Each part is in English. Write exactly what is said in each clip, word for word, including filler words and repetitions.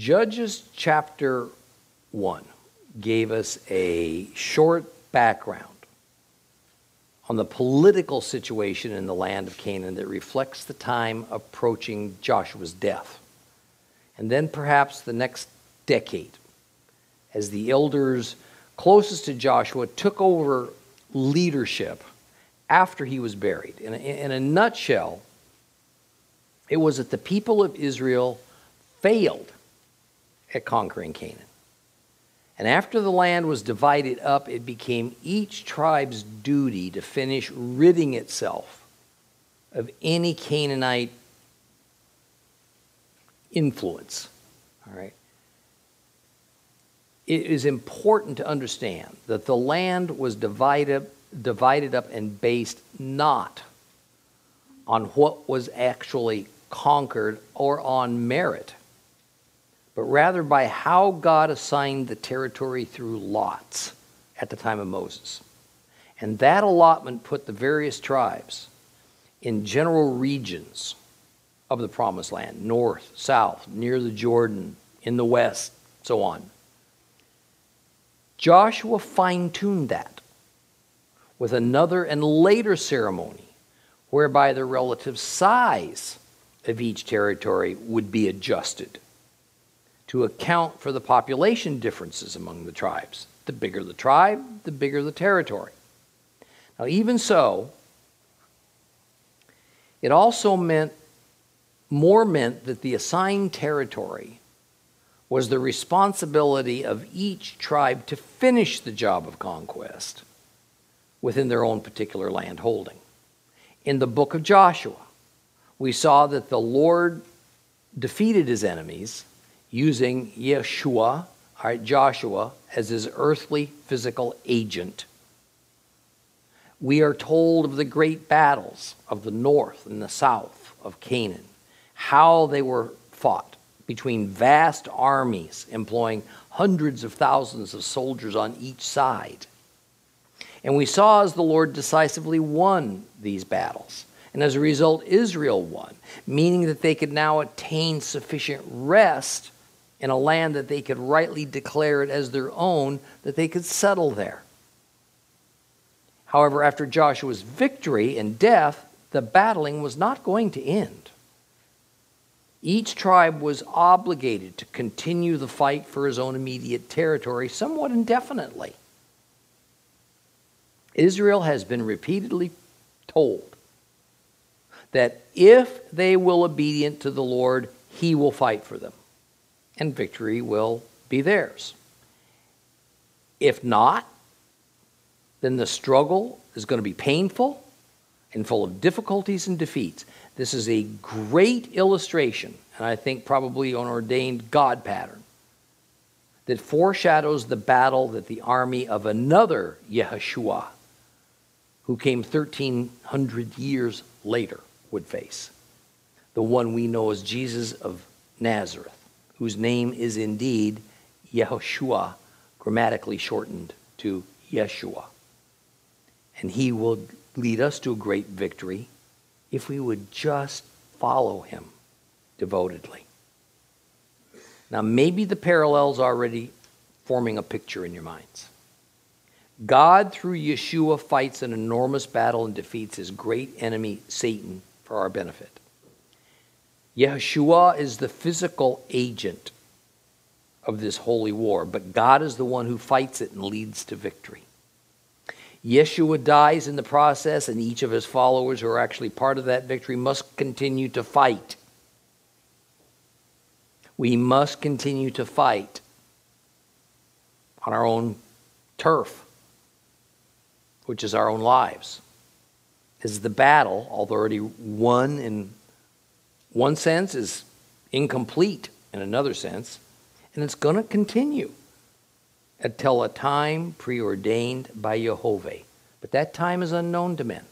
Judges chapter one gave us a short background on the political situation in the land of Canaan that reflects the time approaching Joshua's death. And then perhaps the next decade, as the elders closest to Joshua took over leadership after he was buried. In a, in a nutshell, it was that the people of Israel failed at conquering Canaan. And after the land was divided up, it became each tribe's duty to finish ridding itself of any Canaanite influence. All right. It is important to understand that the land was divided, divided up and based not on what was actually conquered or on merit, but rather by how God assigned the territory through lots at the time of Moses. And that allotment put the various tribes in general regions of the Promised Land, north, south, near the Jordan, in the west, so on. Joshua fine-tuned that with another and later ceremony whereby the relative size of each territory would be adjusted to account for the population differences among the tribes. The bigger the tribe, the bigger the territory. Now, even so, it also meant, more meant that the assigned territory was the responsibility of each tribe to finish the job of conquest within their own particular land holding. In the book of Joshua, we saw that the Lord defeated his enemies using Yeshua, all right, Joshua, as his earthly physical agent. We are told of the great battles of the north and the south of Canaan, how they were fought between vast armies employing hundreds of thousands of soldiers on each side. And we saw as the Lord decisively won these battles. And as a result, Israel won, meaning that they could now attain sufficient rest in a land that they could rightly declare it as their own, that they could settle there. However, after Joshua's victory and death, the battling was not going to end. Each tribe was obligated to continue the fight for his own immediate territory somewhat indefinitely. Israel has been repeatedly told that if they will obedient to the Lord, he will fight for them, and victory will be theirs. If not, then the struggle is going to be painful and full of difficulties and defeats. This is a great illustration, and I think probably an ordained God pattern, that foreshadows the battle that the army of another Yeshua, who came thirteen hundred years later, would face. The one we know as Jesus of Nazareth, whose name is indeed Yehoshua, grammatically shortened to Yeshua. And he will lead us to a great victory if we would just follow him devotedly. Now, maybe the parallel's already forming a picture in your minds. God, through Yeshua, fights an enormous battle and defeats his great enemy, Satan, for our benefit. Yeshua is the physical agent of this holy war, but God is the one who fights it and leads to victory. Yeshua dies in the process, and each of his followers who are actually part of that victory must continue to fight. We must continue to fight on our own turf, which is our own lives. As the battle, although already won in one sense, is incomplete in another sense, and it's going to continue until a time preordained by Jehovah. But that time is unknown to men.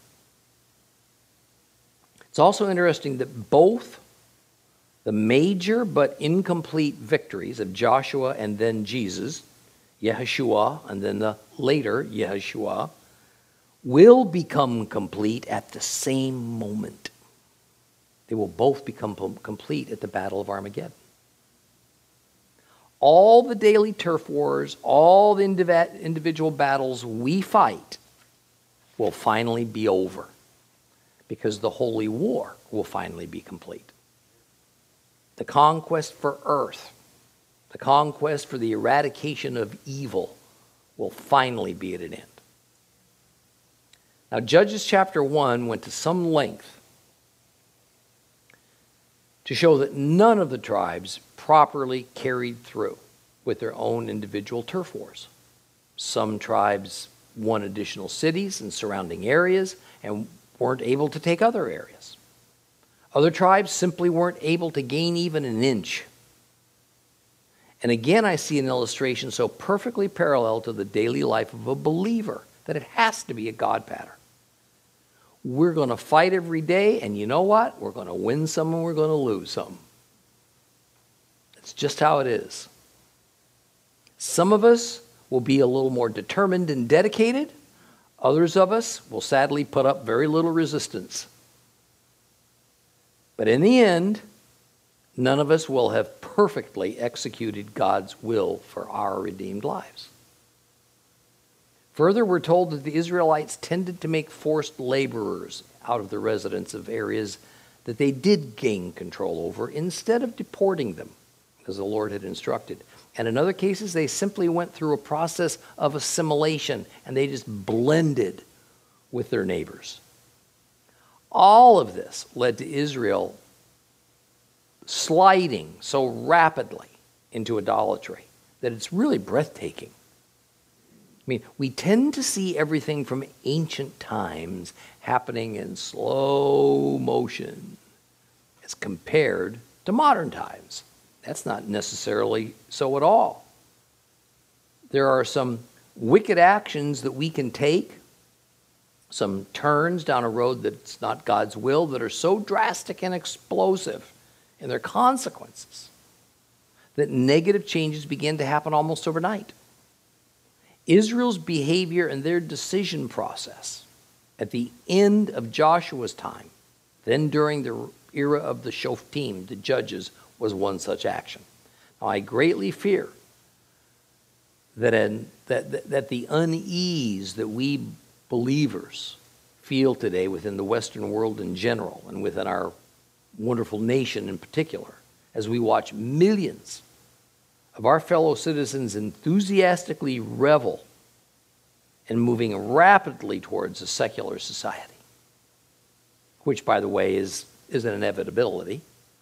It's also interesting that both the major but incomplete victories of Joshua and then Jesus, Yeshua, and then the later Yeshua, will become complete at the same moment. They will both become complete at the Battle of Armageddon. all the daily turf wars, all the indiv- individual battles we fight will finally be over, because the holy war will finally be complete. The conquest for earth, the conquest for the eradication of evil will finally be at an end. Now, Judges chapter one went to some length to show that none of the tribes properly carried through with their own individual turf wars. Some tribes won additional cities and surrounding areas and weren't able to take other areas. Other tribes simply weren't able to gain even an inch. And again, I see an illustration so perfectly parallel to the daily life of a believer that it has to be a God pattern. We're going to fight every day, and you know what? We're going to win some and we're going to lose some. It's just how it is. Some of us will be a little more determined and dedicated. Others of us will sadly put up very little resistance. But in the end, none of us will have perfectly executed God's will for our redeemed lives. Further, we're told that the Israelites tended to make forced laborers out of the residents of areas that they did gain control over instead of deporting them, as the Lord had instructed. And in other cases, they simply went through a process of assimilation and they just blended with their neighbors. All of this led to Israel sliding so rapidly into idolatry that it's really breathtaking. I mean, we tend to see everything from ancient times happening in slow motion as compared to modern times. That's not necessarily so at all. There are some wicked actions that we can take, some turns down a road that's not God's will, that are so drastic and explosive in their consequences that negative changes begin to happen almost overnight. Israel's behavior and their decision process at the end of Joshua's time, then during the era of the Shoftim, the judges, was one such action. Now, I greatly fear that, in, that, that, that the unease that we believers feel today within the Western world in general and within our wonderful nation in particular, as we watch millions of our fellow citizens enthusiastically revel in moving rapidly towards a secular society, which, by the way, is, is an inevitability,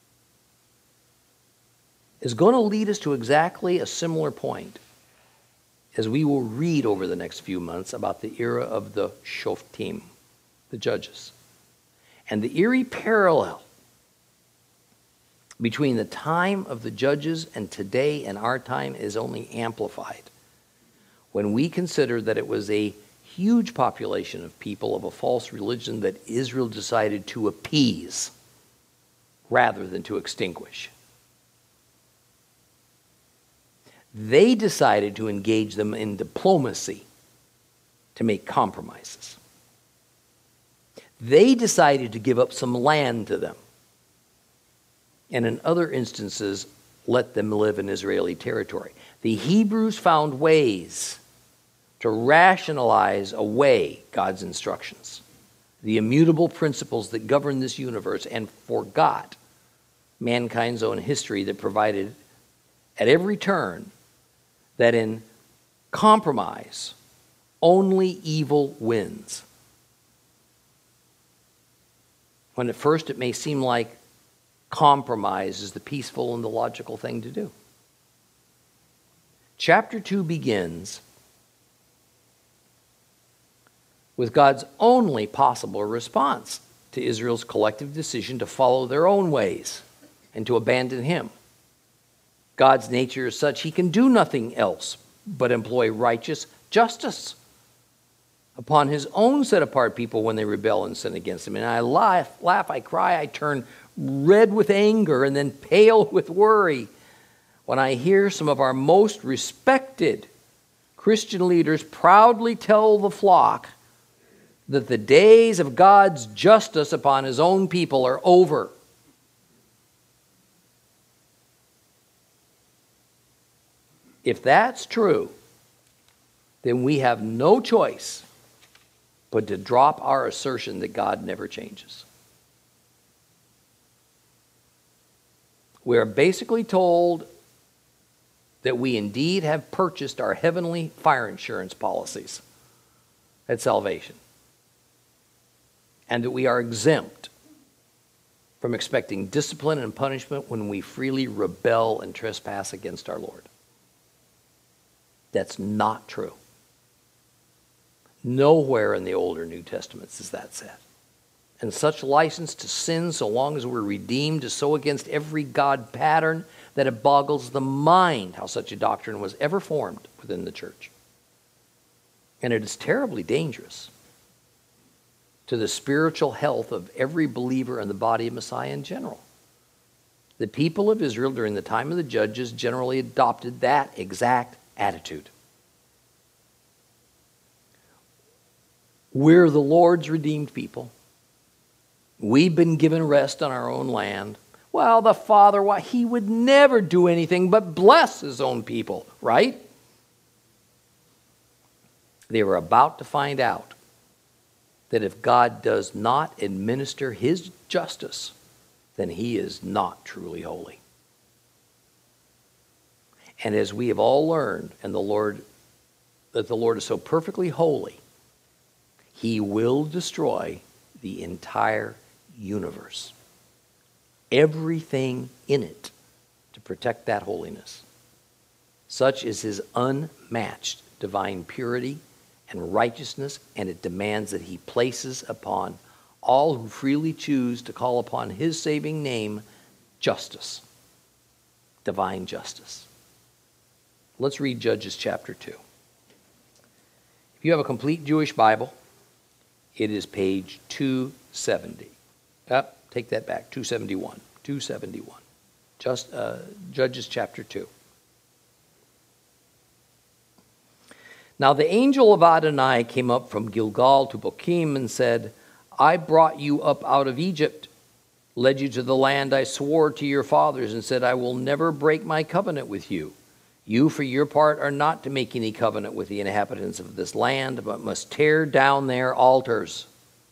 is going to lead us to exactly a similar point as we will read over the next few months about the era of the Shoftim, the judges. And the eerie parallel between the time of the judges and today and our time is only amplified when we consider that it was a huge population of people of a false religion that Israel decided to appease rather than to extinguish. They decided to engage them in diplomacy to make compromises. They decided to give up some land to them, and in other instances, let them live in Israeli territory. The Hebrews found ways to rationalize away God's instructions, the immutable principles that govern this universe, and forgot mankind's own history that provided at every turn that in compromise, only evil wins. When at first it may seem like compromise is the peaceful and the logical thing to do. Chapter two begins with God's only possible response to Israel's collective decision to follow their own ways and to abandon Him. God's nature is such He can do nothing else but employ righteous justice upon His own set-apart people when they rebel and sin against Him. And I laugh, laugh, I cry, I turn red with anger and then pale with worry when I hear some of our most respected Christian leaders proudly tell the flock that the days of God's justice upon His own people are over. If that's true, then we have no choice but to drop our assertion that God never changes. We are basically told that we indeed have purchased our heavenly fire insurance policies at salvation, and that we are exempt from expecting discipline and punishment when we freely rebel and trespass against our Lord. That's not true. Nowhere in the Old or New Testaments is that said. And such license to sin, so long as we're redeemed, is so against every God pattern that it boggles the mind how such a doctrine was ever formed within the church. And it is terribly dangerous to the spiritual health of every believer in the body of Messiah in general. The people of Israel during the time of the judges generally adopted that exact attitude. We're the Lord's redeemed people. We've been given rest on our own land. Well, the Father, why, he would never do anything but bless his own people, right? They were about to find out that if God does not administer his justice, then he is not truly holy. And as we have all learned, and the Lord, that the Lord is so perfectly holy, he will destroy the entire universe, everything in it, to protect that holiness. Such is his unmatched divine purity and righteousness, and it demands that he places upon all who freely choose to call upon his saving name justice, divine justice. Let's read Judges chapter two. If you have a complete Jewish Bible, it is page two seventy. Uh, take that back, two seventy-one. two seventy-one. Just uh, Judges chapter two. Now the angel of Adonai came up from Gilgal to Bochim and said, I brought you up out of Egypt, led you to the land I swore to your fathers, and said, I will never break my covenant with you. You, for your part, are not to make any covenant with the inhabitants of this land, but must tear down their altars.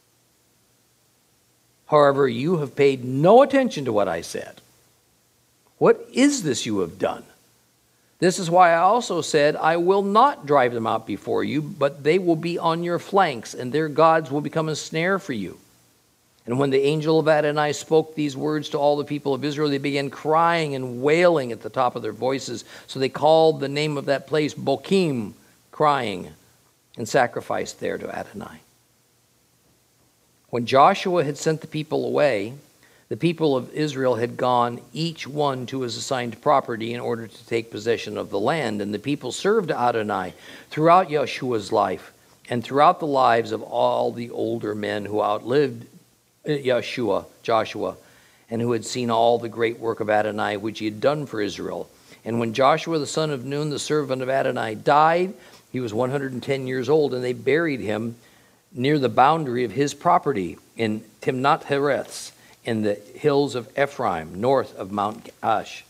However, you have paid no attention to what I said. What is this you have done? This is why I also said, I will not drive them out before you, but they will be on your flanks, and their gods will become a snare for you. And when the angel of Adonai spoke these words to all the people of Israel, they began crying and wailing at the top of their voices. So they called the name of that place Bochim, crying, and sacrificed there to Adonai. When Joshua had sent the people away, the people of Israel had gone each one to his assigned property in order to take possession of the land. And the people served Adonai throughout Joshua's life and throughout the lives of all the older men who outlived Joshua, Joshua, and who had seen all the great work of Adonai which he had done for Israel. And when Joshua the son of Nun, the servant of Adonai, died, he was one hundred ten years old, and they buried him near the boundary of his property in Timnath Hereth, in the hills of Ephraim, north of Mount Ash.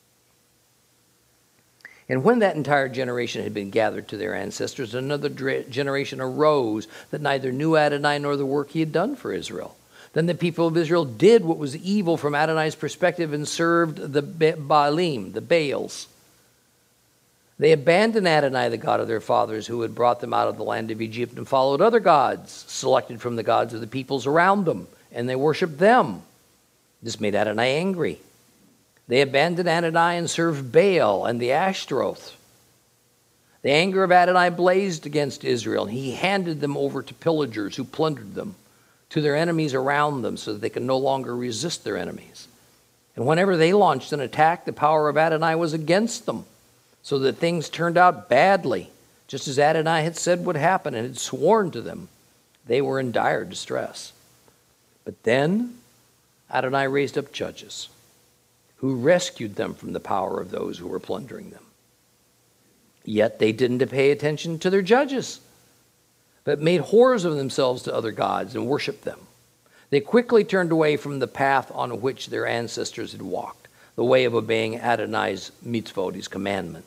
And when that entire generation had been gathered to their ancestors, another generation arose that neither knew Adonai nor the work he had done for Israel. Then the people of Israel did what was evil from Adonai's perspective and served the Baalim, the Baals. They abandoned Adonai, the God of their fathers, who had brought them out of the land of Egypt, and followed other gods, selected from the gods of the peoples around them, and they worshiped them. This made Adonai angry. They abandoned Adonai and served Baal and the Ashtaroth. The anger of Adonai blazed against Israel, and he handed them over to pillagers who plundered them, to their enemies around them, so that they could no longer resist their enemies. And whenever they launched an attack, the power of Adonai was against them, so that things turned out badly, just as Adonai had said would happen and had sworn to them. They were in dire distress. But then Adonai raised up judges who rescued them from the power of those who were plundering them. Yet they didn't pay attention to their judges, but made whores of themselves to other gods and worshiped them. They quickly turned away from the path on which their ancestors had walked, the way of obeying Adonai's mitzvot, his commandments,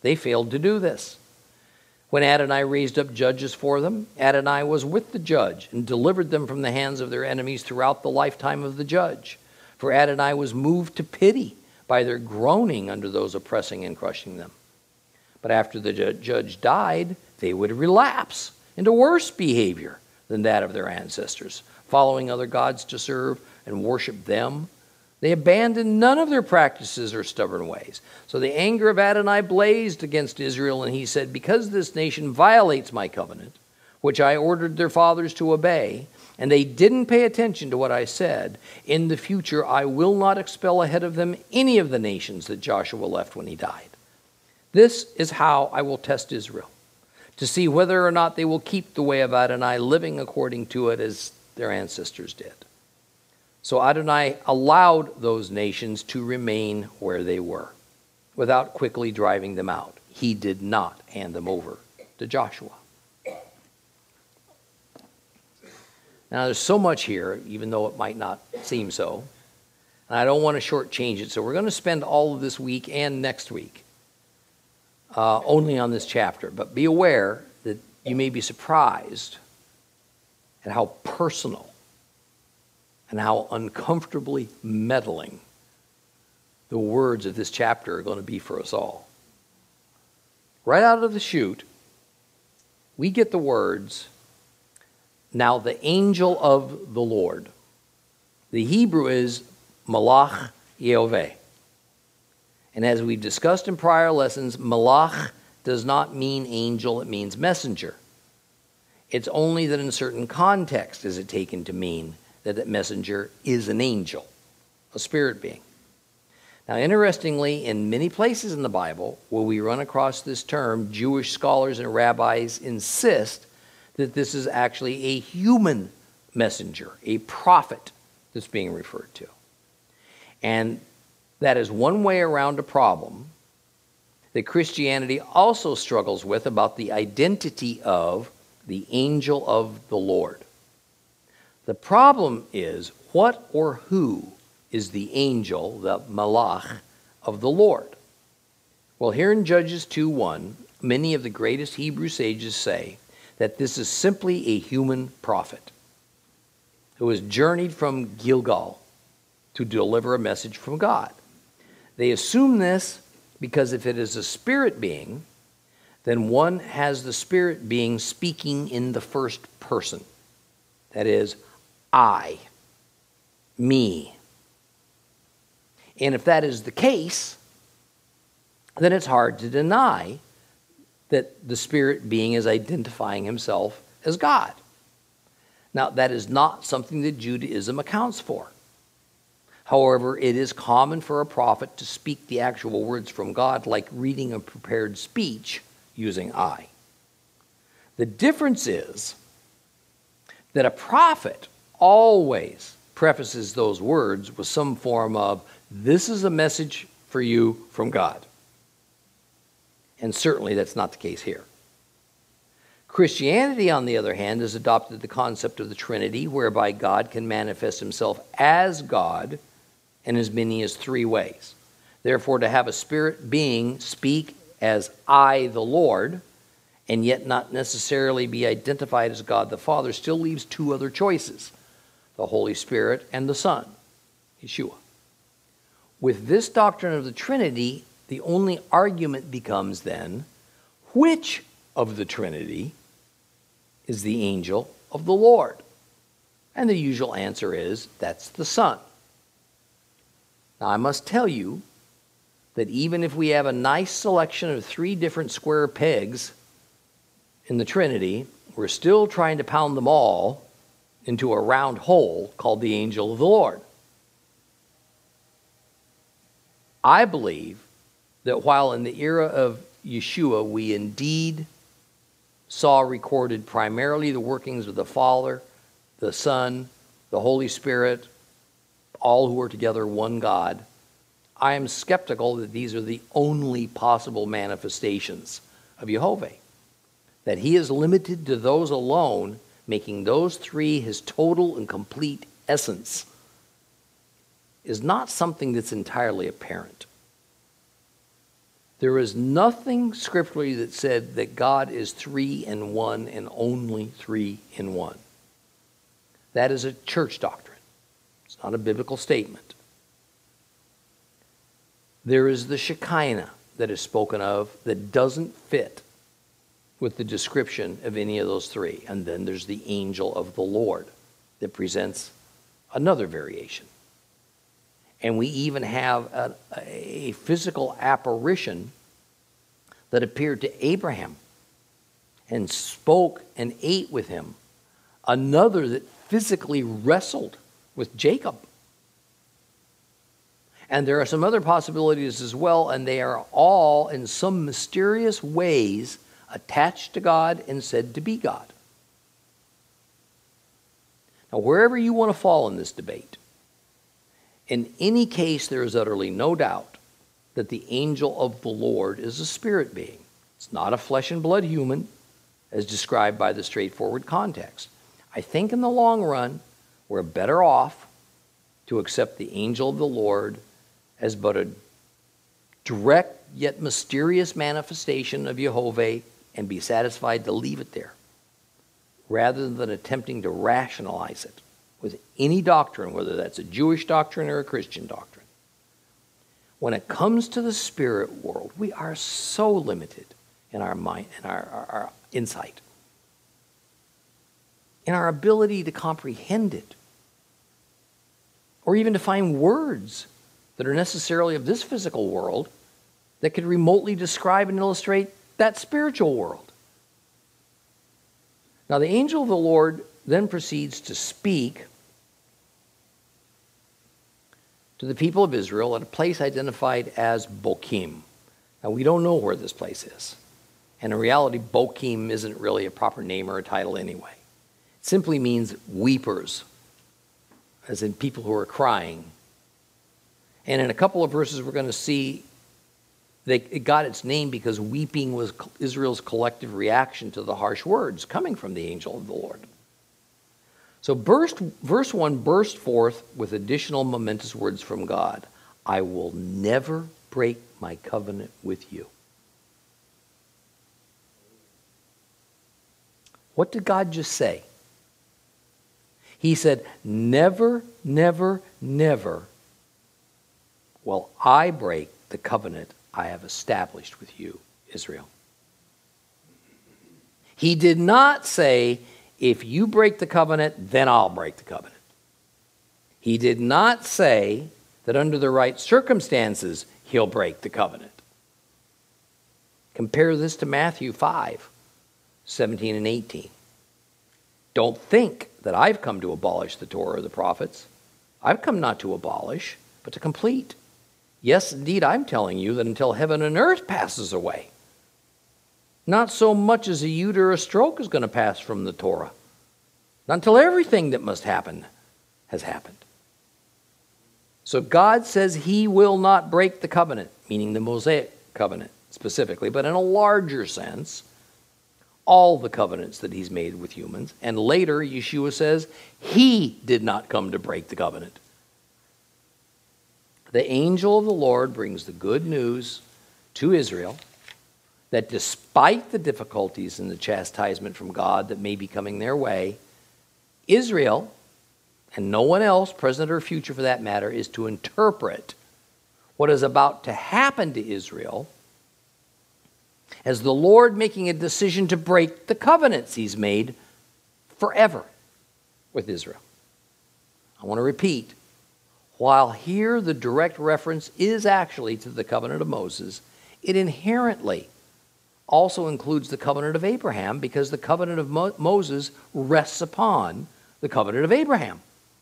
They failed to do this. When Adonai raised up judges for them, Adonai was with the judge and delivered them from the hands of their enemies throughout the lifetime of the judge. For Adonai was moved to pity by their groaning under those oppressing and crushing them. But after the judge died, they would relapse into worse behavior than that of their ancestors, following other gods to serve and worship them. They abandoned none of their practices or stubborn ways. So the anger of Adonai blazed against Israel, and he said, because this nation violates my covenant, which I ordered their fathers to obey, and they didn't pay attention to what I said, in the future I will not expel ahead of them any of the nations that Joshua left when he died. This is how I will test Israel, to see whether or not they will keep the way of Adonai, living according to it as their ancestors did. So Adonai allowed those nations to remain where they were without quickly driving them out. He did not hand them over to Joshua. Now, there's so much here, even though it might not seem so. And I don't want to shortchange it, so we're going to spend all of this week and next week uh, only on this chapter. But be aware that you may be surprised at how personal and how uncomfortably meddling the words of this chapter are going to be for us all. Right out of the chute, we get the words, now the angel of the Lord. The Hebrew is Malach Yehovah. And as we've discussed in prior lessons, Malach does not mean angel, it means messenger. It's only that in certain contexts is it taken to mean that that messenger is an angel, a spirit being. Now, interestingly, in many places in the Bible where we run across this term, Jewish scholars and rabbis insist that this is actually a human messenger, a prophet that's being referred to. And that is one way around a problem that Christianity also struggles with about the identity of the angel of the Lord. The problem is, what or who is the angel, the malach, of the Lord? Well, here in Judges two one, many of the greatest Hebrew sages say that this is simply a human prophet who has journeyed from Gilgal to deliver a message from God. They assume this because if it is a spirit being, then one has the spirit being speaking in the first person. That is, I, me. And if that is the case, then it's hard to deny that the spirit being is identifying himself as God. Now, that is not something that Judaism accounts for. However, it is common for a prophet to speak the actual words from God, like reading a prepared speech using I. The difference is that a prophet always prefaces those words with some form of, this is a message for you from God. And certainly that's not the case here. Christianity, on the other hand, has adopted the concept of the Trinity, whereby God can manifest himself as God in as many as three ways. Therefore, to have a spirit being speak as I, the Lord, and yet not necessarily be identified as God the Father, still leaves two other choices, the Holy Spirit and the Son, Yeshua. With this doctrine of the Trinity, the only argument becomes then, which of the Trinity is the angel of the Lord? And the usual answer is, that's the Son. Now, I must tell you that even if we have a nice selection of three different square pegs in the Trinity, we're still trying to pound them all into a round hole called the angel of the Lord. I believe that while in the era of Yeshua we indeed saw recorded primarily the workings of the Father, the Son, the Holy Spirit, all who are together one God, I am skeptical that these are the only possible manifestations of Yehovah. That he is limited to those alone, making those three his total and complete essence, is not something that's entirely apparent. There is nothing scripturally that said that God is three in one and only three in one. That is a church doctrine. It's not a biblical statement. There is the Shekinah that is spoken of that doesn't fit with the description of any of those three. And then there's the angel of the Lord that presents another variation. And we even have a, a physical apparition that appeared to Abraham and spoke and ate with him. Another that physically wrestled with Jacob. And there are some other possibilities as well, and they are all in some mysterious ways attached to God and said to be God. Now, wherever you want to fall in this debate, in any case, there is utterly no doubt that the angel of the Lord is a spirit being. It's not a flesh and blood human, as described by the straightforward context. I think in the long run, we're better off to accept the angel of the Lord as but a direct yet mysterious manifestation of Jehovah and be satisfied to leave it there, rather than attempting to rationalize it with any doctrine, whether that's a Jewish doctrine or a Christian doctrine. When it comes to the spirit world, we are so limited in our mind, in our, our, our insight, in our ability to comprehend it, or even to find words that are necessarily of this physical world that could remotely describe and illustrate that spiritual world. Now, the angel of the Lord then proceeds to speak to the people of Israel at a place identified as Bochim. Now, we don't know where this place is. And in reality, Bochim isn't really a proper name or a title anyway. It simply means weepers, as in people who are crying. And in a couple of verses, we're going to see that it got its name because weeping was Israel's collective reaction to the harsh words coming from the angel of the Lord. So burst, verse one burst forth with additional momentous words from God. I will never break my covenant with you. What did God just say? He said, never, never, never will I break the covenant I have established with you, Israel. He did not say, if you break the covenant, then I'll break the covenant. He did not say that under the right circumstances, he'll break the covenant. Compare this to Matthew five, seventeen and eighteen. Don't think that I've come to abolish the Torah or the prophets. I've come not to abolish, but to complete. Yes, indeed, I'm telling you that until heaven and earth passes away, not so much as a yud or a stroke is going to pass from the Torah. Not until everything that must happen has happened. So God says he will not break the covenant, meaning the Mosaic covenant specifically, but in a larger sense, all the covenants that he's made with humans. And later, Yeshua says he did not come to break the covenant. The angel of the Lord brings the good news to Israel that despite the difficulties and the chastisement from God that may be coming their way, Israel, and no one else, present or future for that matter, is to interpret what is about to happen to Israel as the Lord making a decision to break the covenants he's made forever with Israel. I want to repeat, while here the direct reference is actually to the covenant of Moses, it inherently also includes the covenant of Abraham because the covenant of Mo- Moses rests upon the covenant of Abraham.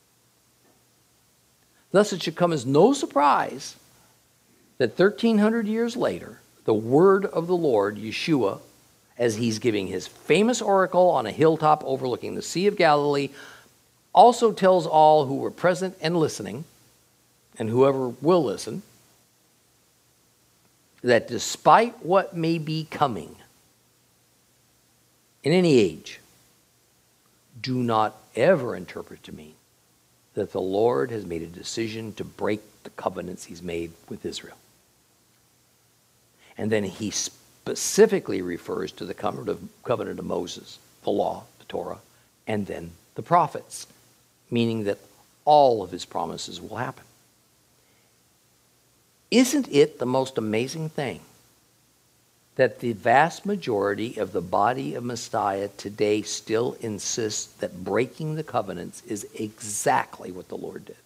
Thus, it should come as no surprise that thirteen hundred years later, the word of the Lord, Yeshua, as he's giving his famous oracle on a hilltop overlooking the Sea of Galilee, also tells all who were present and listening, and whoever will listen, that despite what may be coming in any age, do not ever interpret to mean that the Lord has made a decision to break the covenants he's made with Israel. And then he specifically refers to the covenant of, covenant of Moses, the law, the Torah, and then the prophets, meaning that all of his promises will happen. Isn't it the most amazing thing that the vast majority of the body of Messiah today still insists that breaking the covenants is exactly what the Lord did?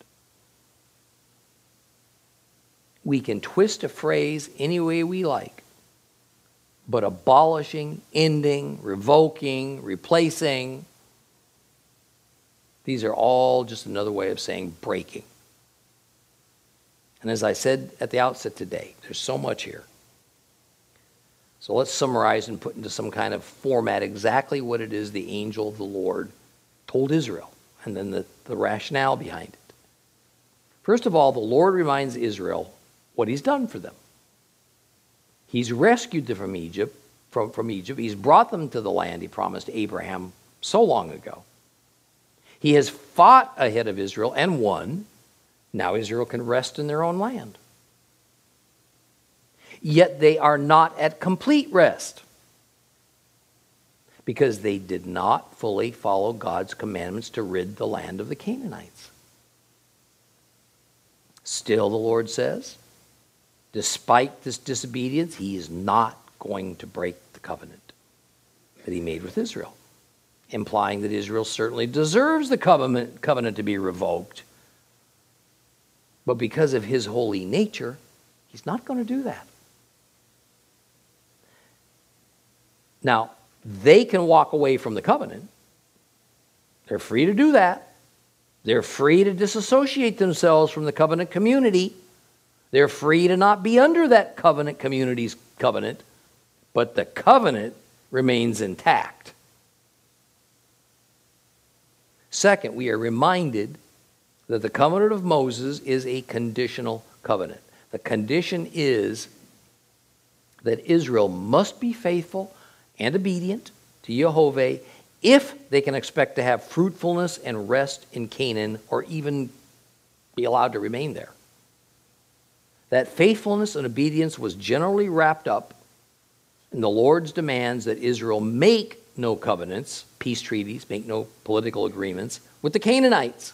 We can twist a phrase any way we like, but abolishing, ending, revoking, replacing, these are all just another way of saying breaking. And as I said at the outset today, there's so much here. So let's summarize and put into some kind of format exactly what it is the angel of the Lord told Israel, and then the, the rationale behind it. First of all, the Lord reminds Israel what he's done for them. He's rescued them from Egypt, from, from Egypt. He's brought them to the land he promised Abraham so long ago. He has fought ahead of Israel and won. Now Israel can rest in their own land. Yet they are not at complete rest because they did not fully follow God's commandments to rid the land of the Canaanites. Still, the Lord says, despite this disobedience, he is not going to break the covenant that he made with Israel, implying that Israel certainly deserves the covenant, covenant to be revoked. But because of his holy nature, he's not going to do that. Now, they can walk away from the covenant. They're free to do that. They're free to disassociate themselves from the covenant community. They're free to not be under that covenant community's covenant, but the covenant remains intact. Second, we are reminded that the covenant of Moses is a conditional covenant. The condition is that Israel must be faithful and obedient to Jehovah if they can expect to have fruitfulness and rest in Canaan or even be allowed to remain there. That faithfulness and obedience was generally wrapped up in the Lord's demands that Israel make no covenants, peace treaties, make no political agreements with the Canaanites.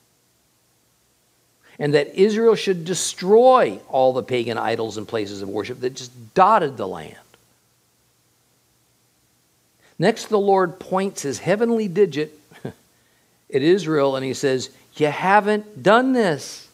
And that Israel should destroy all the pagan idols and places of worship that just dotted the land. Next, the Lord points his heavenly digit at Israel and he says, you haven't done this.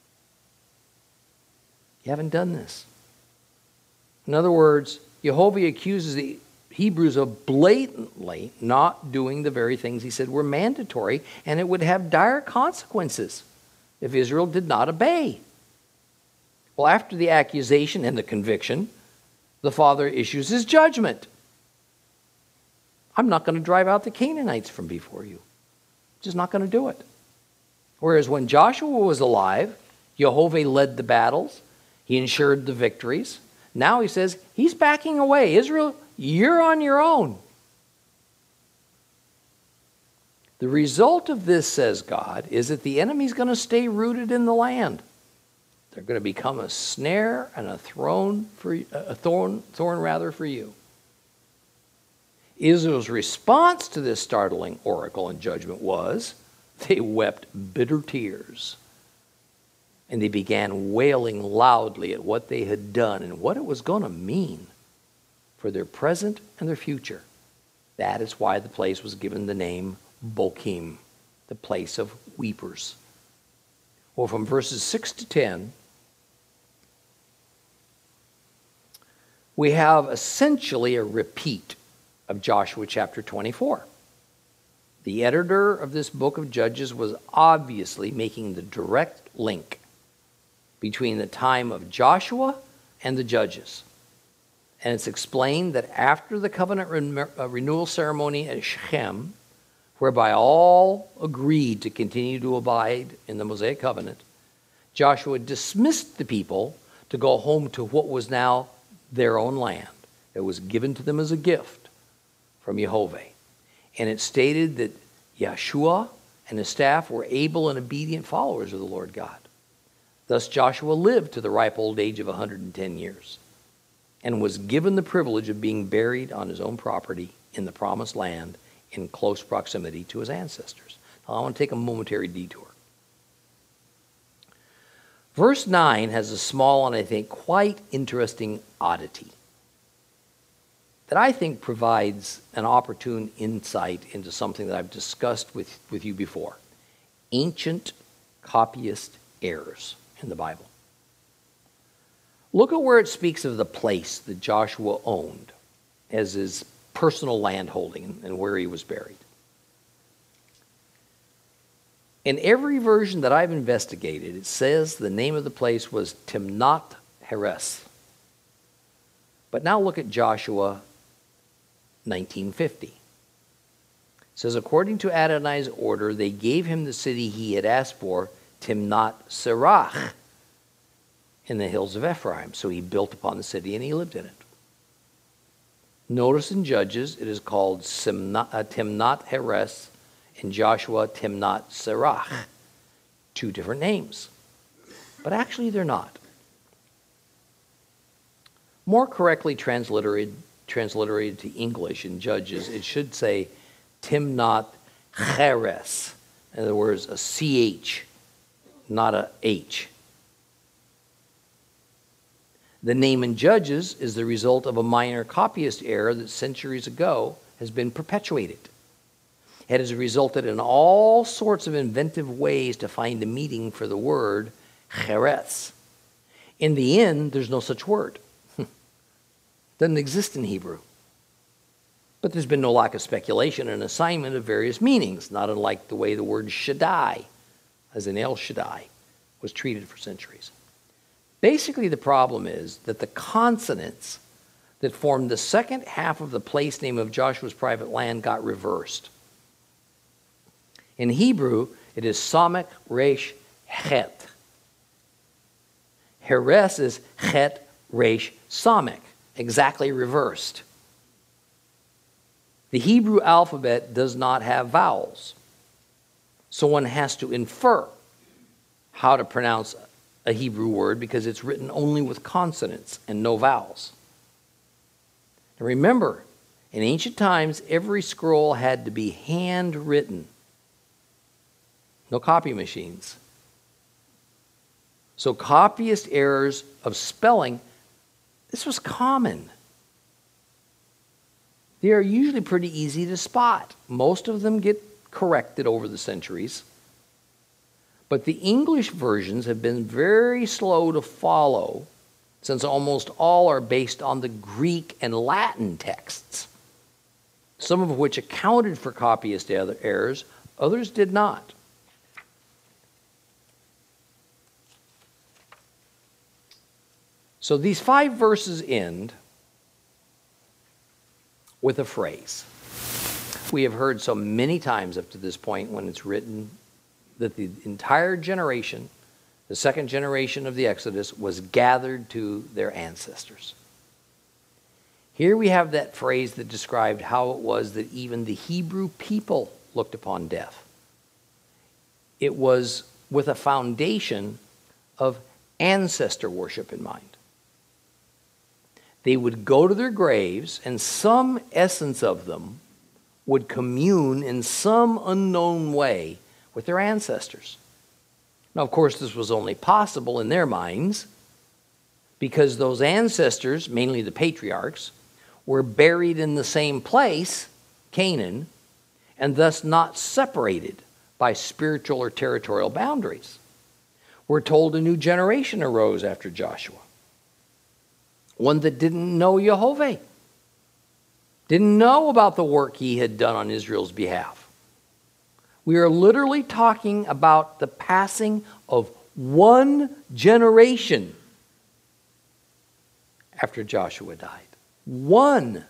You haven't done this. In other words, Jehovah accuses the Hebrews of blatantly not doing the very things he said were mandatory, and it would have dire consequences if Israel did not obey. Well, after the accusation and the conviction, the Father issues his judgment. I'm not going to drive out the Canaanites from before you. Just not going to do it. Whereas when Joshua was alive, Jehovah led the battles. He ensured the victories. Now he says, he's backing away. Israel, you're on your own. The result of this, says God, is that the enemy's going to stay rooted in the land. They're going to become a snare and a thorn for a thorn, thorn rather for you. Israel's response to this startling oracle and judgment was they wept bitter tears. And they began wailing loudly at what they had done and what it was going to mean for their present and their future. That is why the place was given the name Bokim, the place of weepers. Well, from verses six to ten, we have essentially a repeat of Joshua chapter twenty-four. The editor of this book of Judges was obviously making the direct link between the time of Joshua and the Judges. And it's explained that after the covenant re- uh, renewal ceremony at Shechem, whereby all agreed to continue to abide in the Mosaic covenant, Joshua dismissed the people to go home to what was now their own land. It was given to them as a gift from Jehovah. And it stated that Yeshua and his staff were able and obedient followers of the Lord God. Thus Joshua lived to the ripe old age of one hundred ten years. and was given the privilege of being buried on his own property in the promised land in close proximity to his ancestors. Now, I want to take a momentary detour. Verse nine has a small and I think quite interesting oddity that I think provides an opportune insight into something that I've discussed with, with you before. Ancient copyist errors in the Bible. Look at where it speaks of the place that Joshua owned as his personal land holding and where he was buried. In every version that I've investigated, it says the name of the place was Timnath Heres. But now look at Joshua nineteen fifty. It says, according to Adonai's order, they gave him the city he had asked for, Timnath Serach, in the hills of Ephraim. So he built upon the city and he lived in it. Notice in Judges, it is called Timnath Heres, in Joshua, Timnath Serach. Two different names. But actually they're not. More correctly transliterated, transliterated to English in Judges, it should say Timnath Heres. In other words, a C H, not a H. The name in Judges is the result of a minor copyist error that centuries ago has been perpetuated. It has resulted in all sorts of inventive ways to find a meaning for the word Heres. In the end, there's no such word. Doesn't exist in Hebrew. But there's been no lack of speculation and assignment of various meanings, not unlike the way the word Shaddai, as in El Shaddai, was treated for centuries. Basically, the problem is that the consonants that formed the second half of the place name of Joshua's private land got reversed. In Hebrew, it is Samek Resh Het. Heres is Het Resh Samek, exactly reversed. The Hebrew alphabet does not have vowels, so one has to infer how to pronounce a Hebrew word because it's written only with consonants and no vowels. Now remember, in ancient times, every scroll had to be handwritten. No copy machines. So copyist errors of spelling, this was common. They are usually pretty easy to spot. Most of them get corrected over the centuries. But the English versions have been very slow to follow, since almost all are based on the Greek and Latin texts, some of which accounted for copyist errors, others did not. So these five verses end with a phrase we have heard so many times up to this point when it's written that the entire generation, the second generation of the Exodus, was gathered to their ancestors. Here we have that phrase that described how it was that even the Hebrew people looked upon death. It was with a foundation of ancestor worship in mind. They would go to their graves, and some essence of them would commune in some unknown way with their ancestors. Now, of course, this was only possible in their minds because those ancestors, mainly the patriarchs, were buried in the same place, Canaan, and thus not separated by spiritual or territorial boundaries. We're told a new generation arose after Joshua, one that didn't know Jehovah, didn't know about the work he had done on Israel's behalf. We are literally talking about the passing of one generation after Joshua died. One.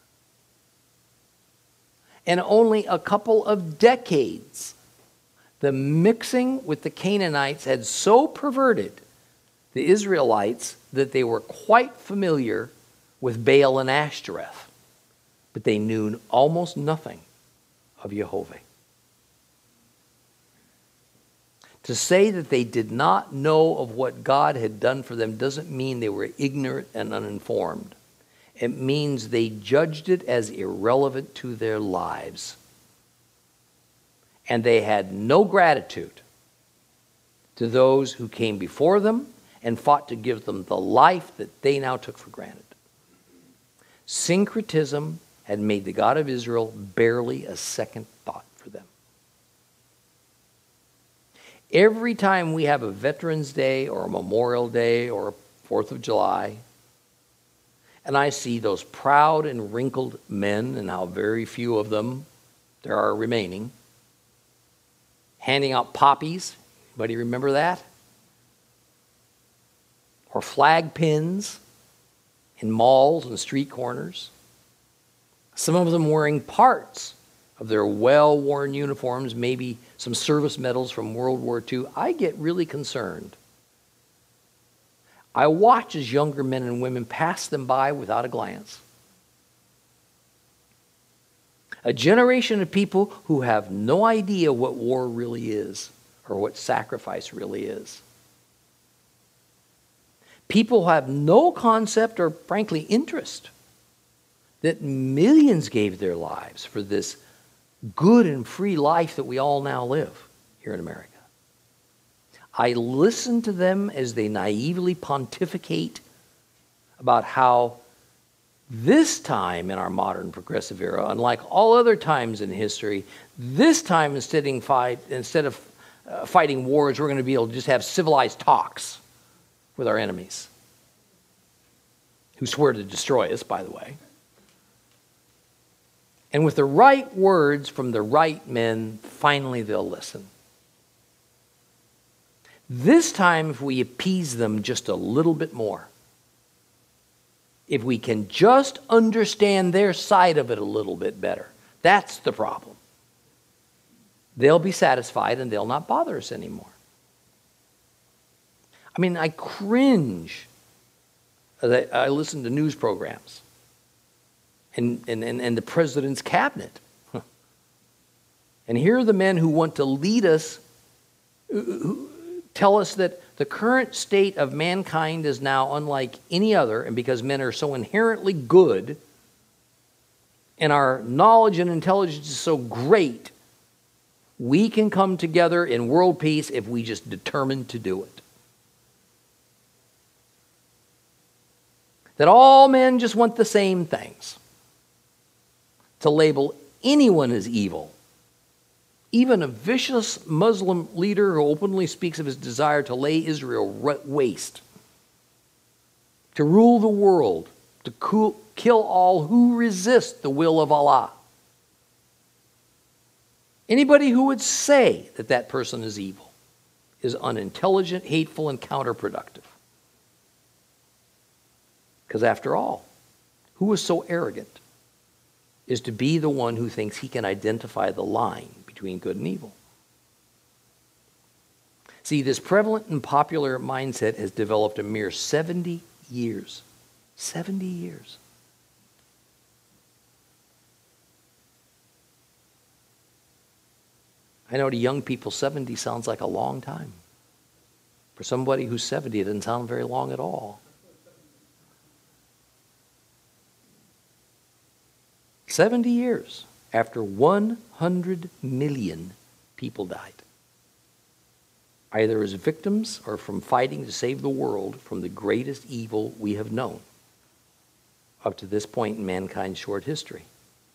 And only a couple of decades, the mixing with the Canaanites had so perverted the Israelites that they were quite familiar with Baal and Ashtoreth, but they knew almost nothing of Jehovah. To say that they did not know of what God had done for them doesn't mean they were ignorant and uninformed. It means they judged it as irrelevant to their lives. And they had no gratitude to those who came before them and fought to give them the life that they now took for granted. Syncretism had made the God of Israel barely a second thought for them. Every time we have a Veterans Day or a Memorial Day or a Fourth of July, and I see those proud and wrinkled men, and how very few of them there are remaining, handing out poppies. Anybody remember that? Or flag pins in malls and street corners. Some of them wearing parts of their well-worn uniforms, maybe some service medals from World War Two. I get really concerned. I watch as younger men and women pass them by without a glance. A generation of people who have no idea what war really is or what sacrifice really is. People have no concept or, frankly, interest that millions gave their lives for this good and free life that we all now live here in America. I listen to them as they naively pontificate about how this time in our modern progressive era, unlike all other times in history, this time instead of, fight, instead of uh, fighting wars, we're going to be able to just have civilized talks with our enemies, who swear to destroy us, by the way. And with the right words from the right men, finally they'll listen. This time, if we appease them just a little bit more, if we can just understand their side of it a little bit better, that's the problem. They'll be satisfied and they'll not bother us anymore. I mean, I cringe as I, I listen to news programs and, and, and, and the president's cabinet. And here are the men who want to lead us, who tell us that the current state of mankind is now unlike any other, and because men are so inherently good and our knowledge and intelligence is so great, we can come together in world peace if we just determine to do it. That all men just want the same things. To label anyone as evil, even a vicious Muslim leader who openly speaks of his desire to lay Israel waste, to rule the world, to kill all who resist the will of Allah. Anybody who would say that that person is evil is unintelligent, hateful, and counterproductive. Because after all, who is so arrogant is to be the one who thinks he can identify the line between good and evil? See, this prevalent and popular mindset has developed a mere seventy years. seventy years. I know to young people, seventy sounds like a long time. For somebody who's seventy, it doesn't sound very long at all. seventy years after one hundred million people died, either as victims or from fighting to save the world from the greatest evil we have known up to this point in mankind's short history.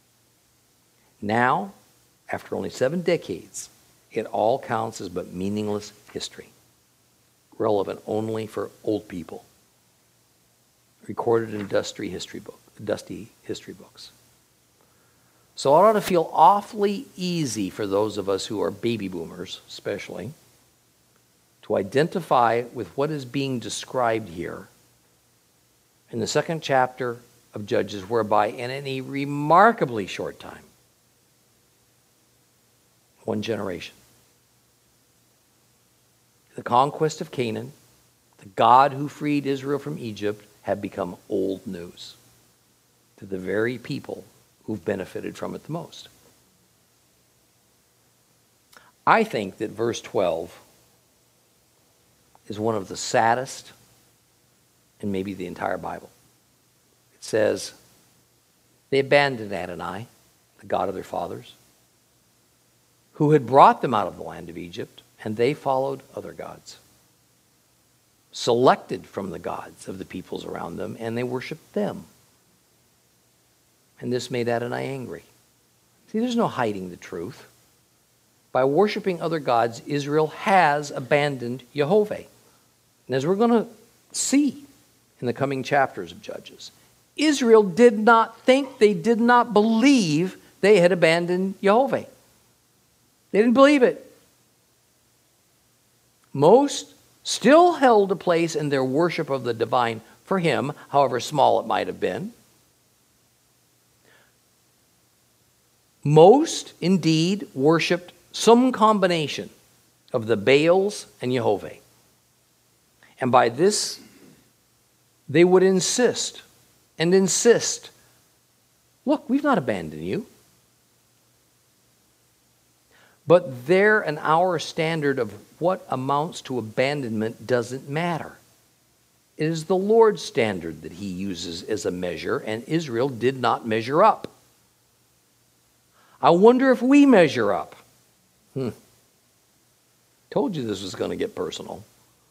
Now, after only seven decades, it all counts as but meaningless history, relevant only for old people, recorded in dusty history book, dusty history books. So it ought to feel awfully easy for those of us who are baby boomers, especially, to identify with what is being described here in the second chapter of Judges, whereby in a remarkably short time, one generation, the conquest of Canaan, the God who freed Israel from Egypt, have become old news to the very people who've benefited from it the most. I think that verse twelve is one of the saddest in maybe the entire Bible. It's says, they abandoned Adonai, the God of their fathers, who had brought them out of the land of Egypt, and they followed other gods, selected from the gods of the peoples around them, and they worshiped them. And this made Adonai angry. See, there's no hiding the truth. By worshiping other gods, Israel has abandoned Jehovah. And as we're going to see in the coming chapters of Judges, Israel did not think, they did not believe they had abandoned Jehovah. They didn't believe it. Most still held a place in their worship of the divine for him, however small it might have been. Most, indeed, worshipped some combination of the Baals and Jehovah. And by this, they would insist and insist, look, we've not abandoned you. But their and our standard of what amounts to abandonment doesn't matter. It is the Lord's standard that he uses as a measure, and Israel did not measure up. I wonder if we measure up. Hmm. Told you this was going to get personal.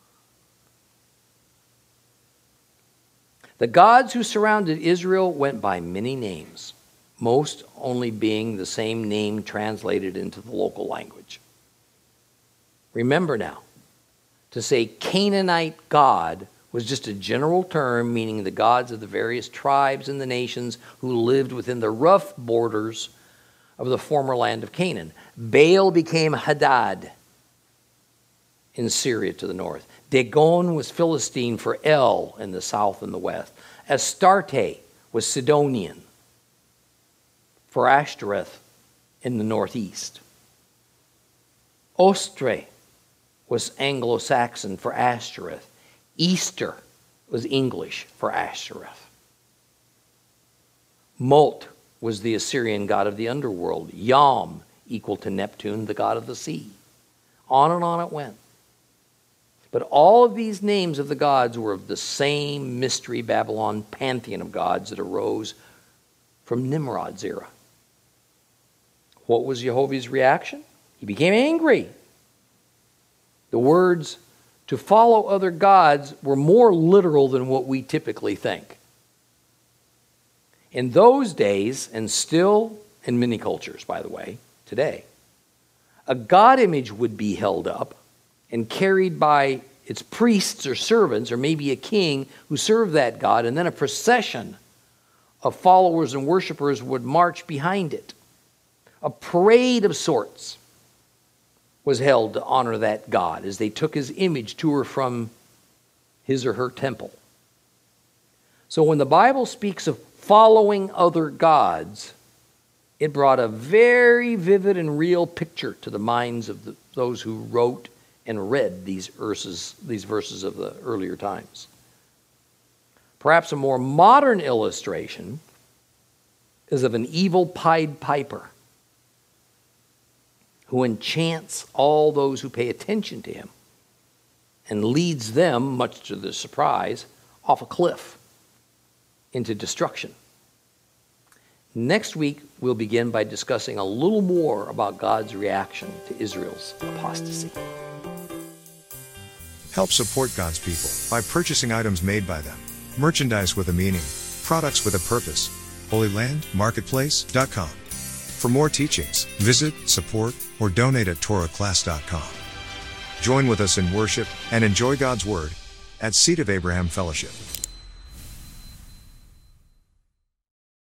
The gods who surrounded Israel went by many names, most only being the same name translated into the local language. Remember now, to say Canaanite God was just a general term meaning the gods of the various tribes and the nations who lived within the rough borders of the former land of Canaan. Baal became Hadad in Syria to the north. Dagon was Philistine for El in the south and the west. Astarte was Sidonian for Ashtoreth in the northeast. Ostre was Anglo-Saxon for Ashtoreth. Easter was English for Ashtoreth. Mult was the Assyrian god of the underworld. Yam, equal to Neptune, the god of the sea. On and on it went. But all of these names of the gods were of the same mystery Babylon pantheon of gods that arose from Nimrod's era. What was Jehovah's reaction? He became angry. The words, to follow other gods, were more literal than what we typically think. In those days, and still in many cultures, by the way, today, a god image would be held up and carried by its priests or servants, or maybe a king who served that god, and then a procession of followers and worshipers would march behind it. A parade of sorts was held to honor that god as they took his image to or from his or her temple. So when the Bible speaks of following other gods, it brought a very vivid and real picture to the minds of the, those who wrote and read these verses, these verses of the earlier times. Perhaps a more modern illustration is of an evil Pied Piper who enchants all those who pay attention to him and leads them, much to their surprise, off a cliff into destruction. Next week, we'll begin by discussing a little more about God's reaction to Israel's apostasy. Help support God's people by purchasing items made by them. Merchandise with a meaning, products with a purpose. Holy Land Marketplace dot com. For more teachings, visit, support, or donate at Torah class dot com. Join with us in worship and enjoy God's Word at Seed of Abraham Fellowship.